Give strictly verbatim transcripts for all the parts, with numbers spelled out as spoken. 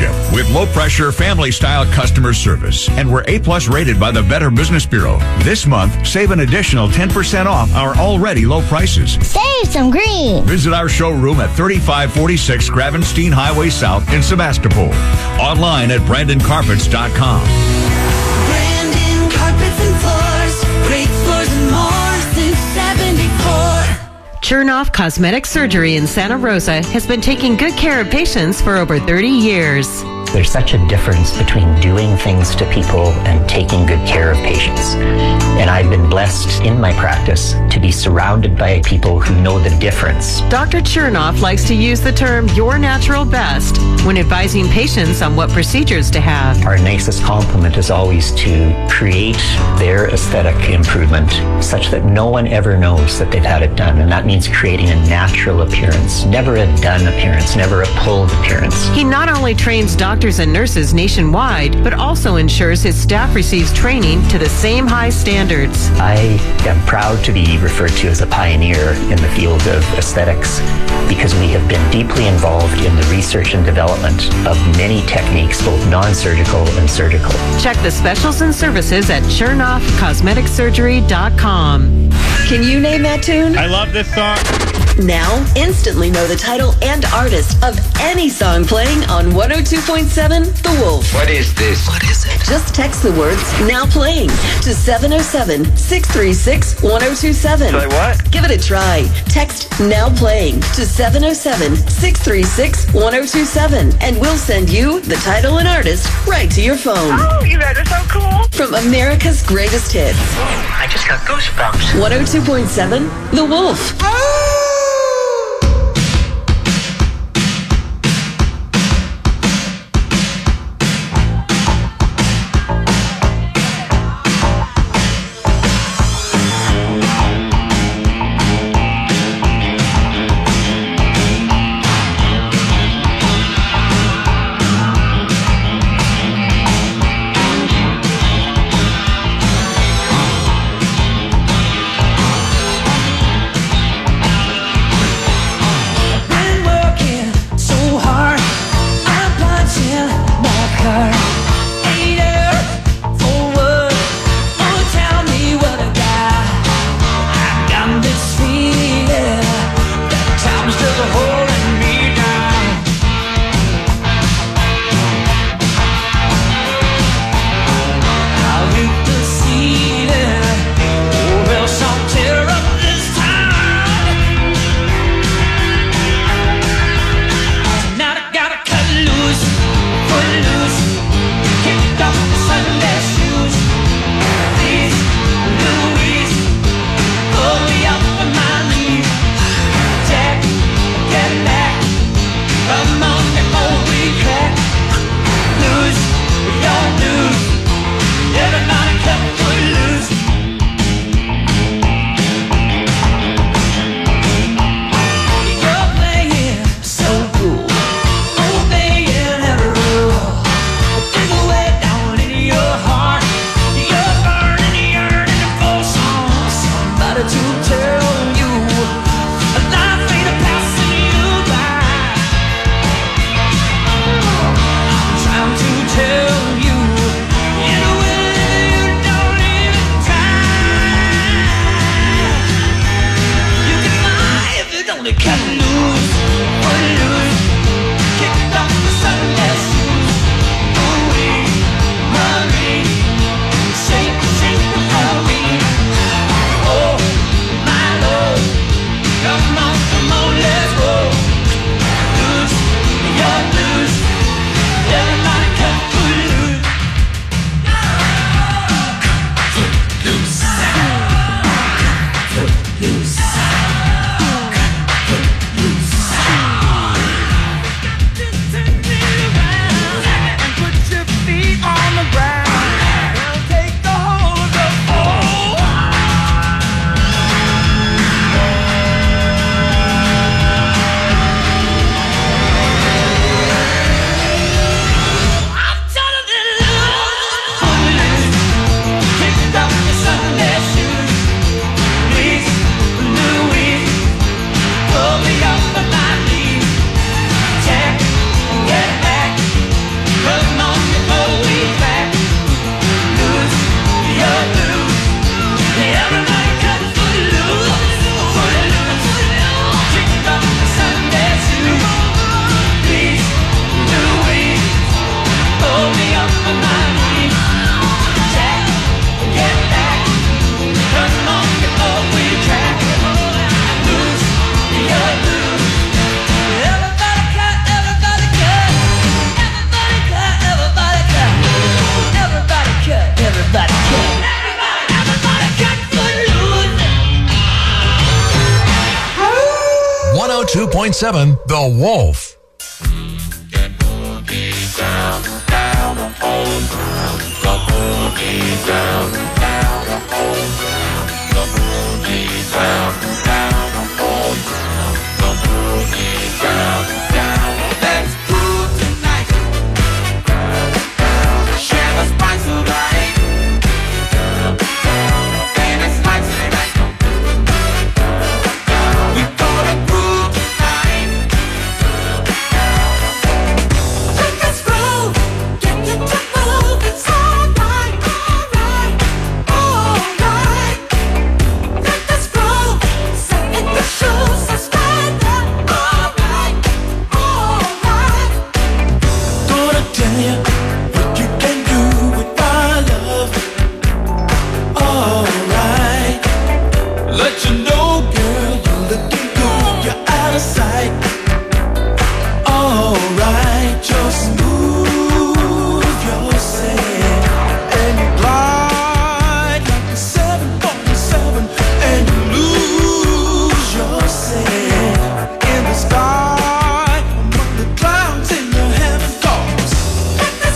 dealership with low-pressure, family-style customer service. And we're A-plus rated by the Better Business Bureau. This month, save an additional ten percent off our already low prices. Save some green. Visit our showroom at thirty-five forty-six Gravenstein Highway South in Sebastopol. Online at brandon carpets dot com. Brandon Carpets and Floors. Great floors and more since seventy-four. Chernoff Cosmetic Surgery in Santa Rosa has been taking good care of patients for over thirty years. There's such a difference between doing things to people and taking good care of patients. And I've been blessed in my practice to be surrounded by people who know the difference. Doctor Chernoff likes to use the term your natural best when advising patients on what procedures to have. Our nicest compliment is always to create their aesthetic improvement such that no one ever knows that they've had it done. And that means creating a natural appearance, never a done appearance, never a pulled appearance. He not only trains doctors and nurses nationwide, but also ensures his staff receives training to the same high standards. I am proud to be referred to as a pioneer in the field of aesthetics because we have been deeply involved in the research and development of many techniques, both non-surgical and surgical. Check the specials and services at chernoff cosmetic surgery dot com. Can you name that tune? I love this song. Now, instantly know the title and artist of any song playing on one oh two point seven The Wolf. What is this? What is it? Just text the words "now playing" to seven oh seven, six three six, one oh two seven. Say what? Give it a try. Text "now playing" to seven oh seven, six three six, one oh two seven, and we'll send you the title and artist right to your phone. Oh, you guys are so cool. From America's greatest hits. I just got goosebumps. one oh two point seven The Wolf. point seven The Wolf. In the sky, among the clouds in your heaven calls. Let the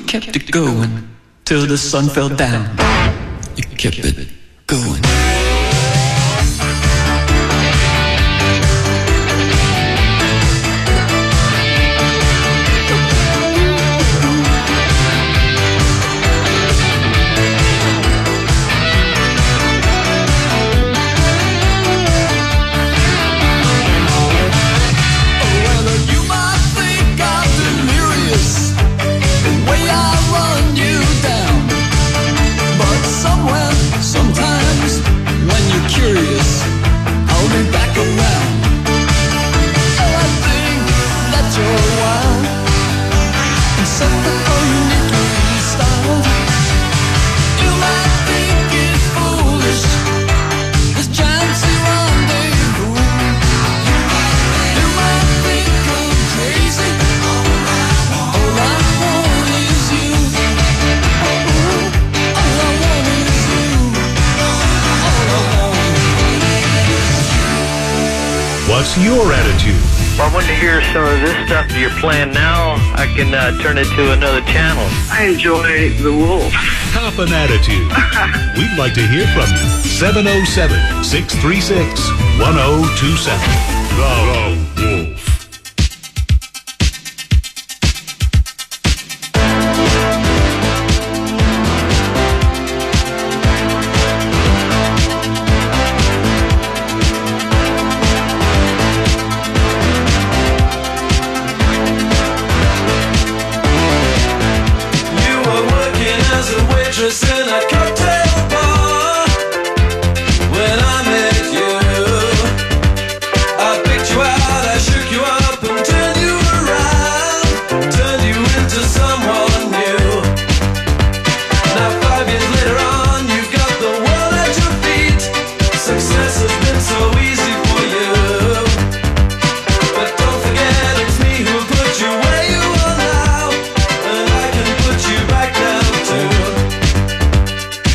kept it going till the sun fell down. You kept it going. What's your attitude? Well, I wanted to hear some of this stuff you're playing now. I can uh, turn it to another channel. I enjoy The Wolf. Top an attitude. We'd like to hear from you. seven oh seven, six three six, one oh two seven. The Wolf. In a cocktail bar when I met you, I picked you out, I shook you up and turned you around, turned you into someone new. Now five years later on, you've got the world at your feet. Success has been so easy for you, but don't forget it's me who put you where you are now, and I can put you back down too.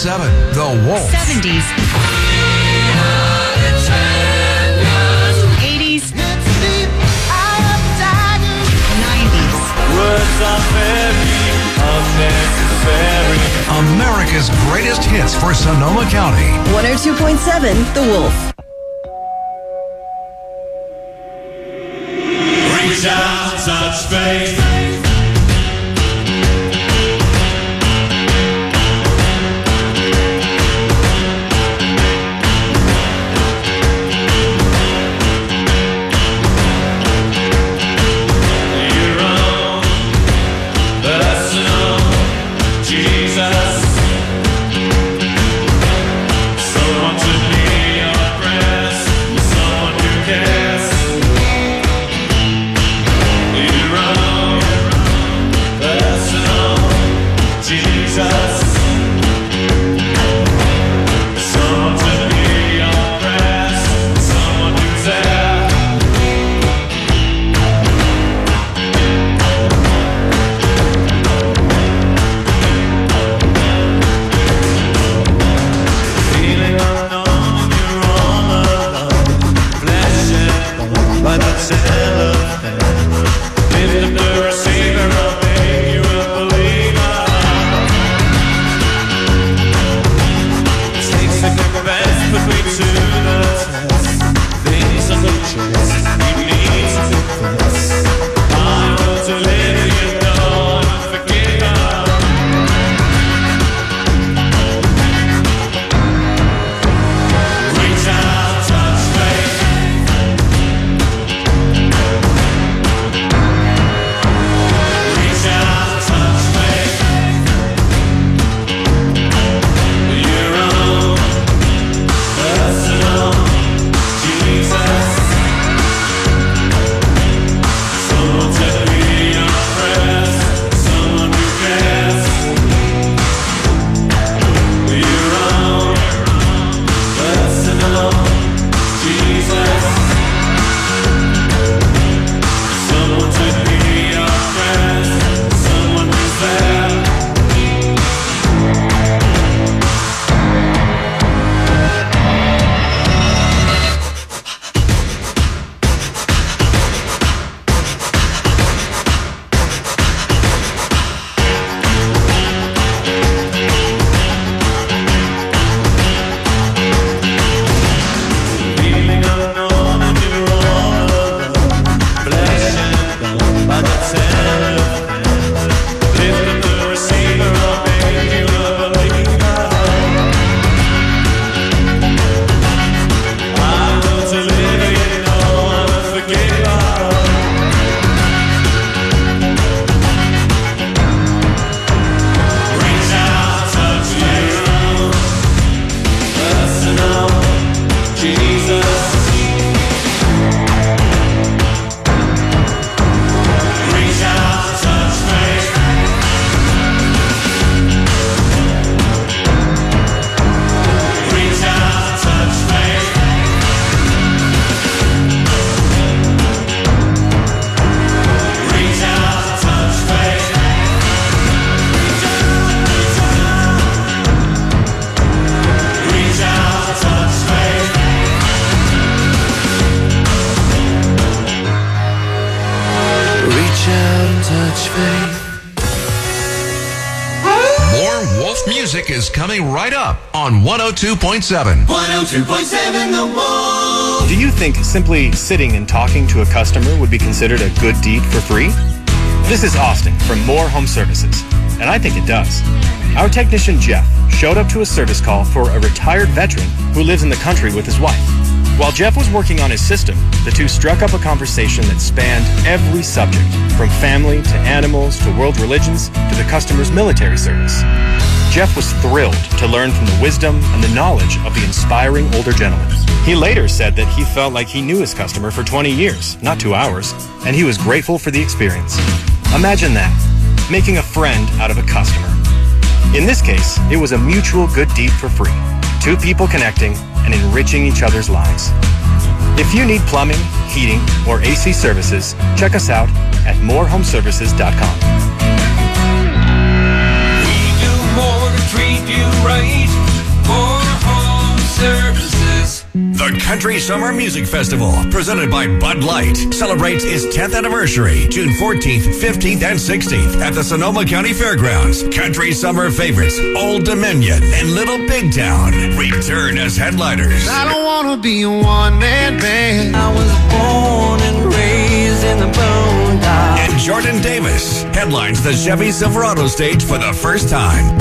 seven, The Wolf. seventies. eighties. nineties. Words are very unnecessary. America's greatest hits for Sonoma County. one oh two point seven The Wolf. Reach out, touch faith. Music is coming right up on one oh two point seven. one oh two point seven The Wolf. Do you think simply sitting and talking to a customer would be considered a good deed for free? This is Austin from Moore Home Services, and I think it does. Our technician Jeff showed up to a service call for a retired veteran who lives in the country with his wife. While Jeff was working on his system, the two struck up a conversation that spanned every subject, from family to animals to world religions to the customer's military service. Jeff was thrilled to learn from the wisdom and the knowledge of the inspiring older gentleman. He later said that he felt like he knew his customer for twenty years, not two hours, and he was grateful for the experience. Imagine that, making a friend out of a customer. In this case, it was a mutual good deed for free. Two people connecting and enriching each other's lives. If you need plumbing, heating, or A C services, check us out at more home services dot com. We do more to treat you right. for home services. The Country Summer Music Festival, presented by Bud Light, celebrates its tenth anniversary, June fourteenth, fifteenth, and sixteenth at the Sonoma County Fairgrounds. Country Summer favorites Old Dominion and Little Big Town return as headliners. I don't want to be a one-man band. I was born and raised in the boondocks. And Jordan Davis headlines the Chevy Silverado stage for the first time.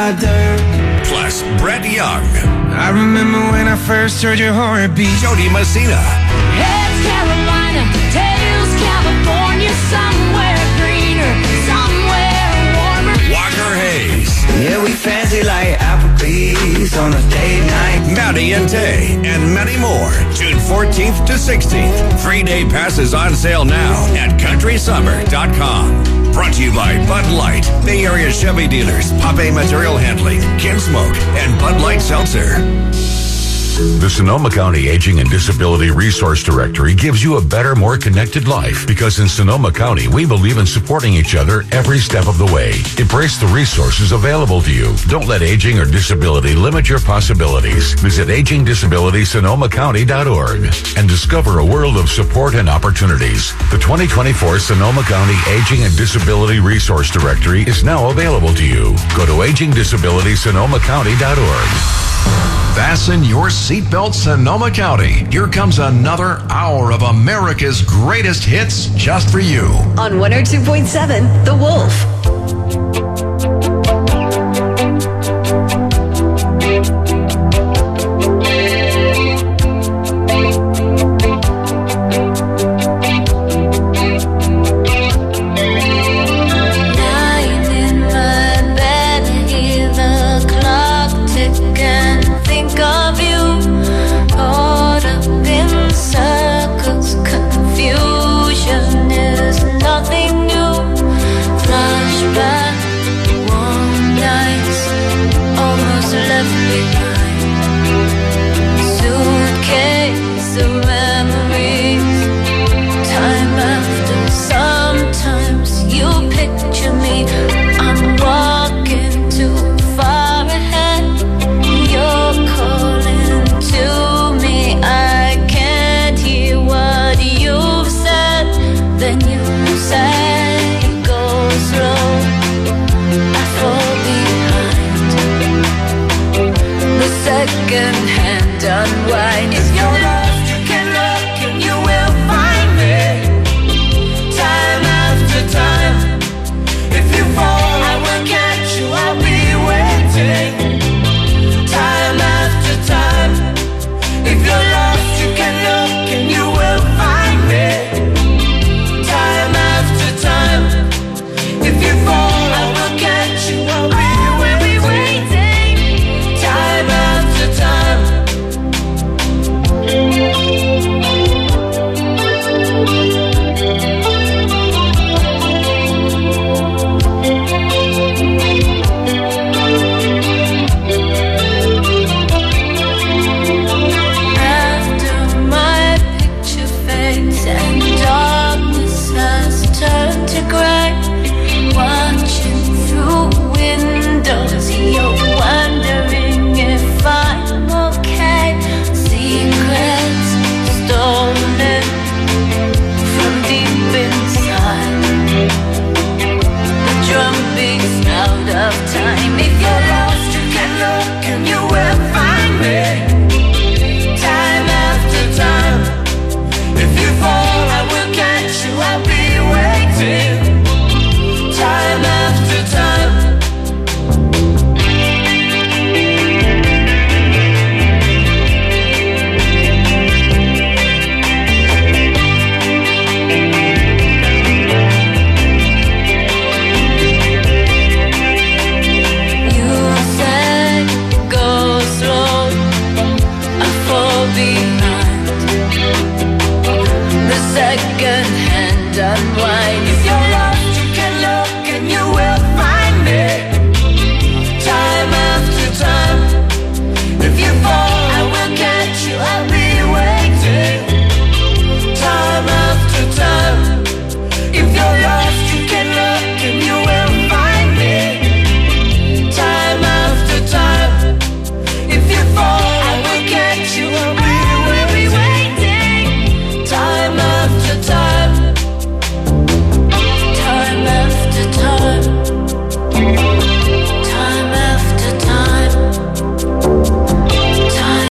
Plus, Brett Young. I remember when I first heard your heartbeat. Jody Messina. Heads Carolina, tails California, somewhere greener, somewhere warmer. Walker Hayes. Yeah, we fancy like Applebee's on a date night. Maddie and Tay, and many more. June fourteenth to sixteenth. Three-day passes on sale now at country summer dot com. Brought to you by Bud Light, Bay Area Chevy dealers, Pape Material Handling, Kinsmoke, and Bud Light Seltzer. The Sonoma County Aging and Disability Resource Directory gives you a better, more connected life because in Sonoma County, we believe in supporting each other every step of the way. Embrace the resources available to you. Don't let aging or disability limit your possibilities. Visit aging disability sonoma county dot org and discover a world of support and opportunities. The twenty twenty-four Sonoma County Aging and Disability Resource Directory is now available to you. Go to aging disability sonoma county dot org. Fasten your seatbelt, Sonoma County. Here comes another hour of America's greatest hits just for you. On one oh two point seven, The Wolf. Second hand unwind. If you're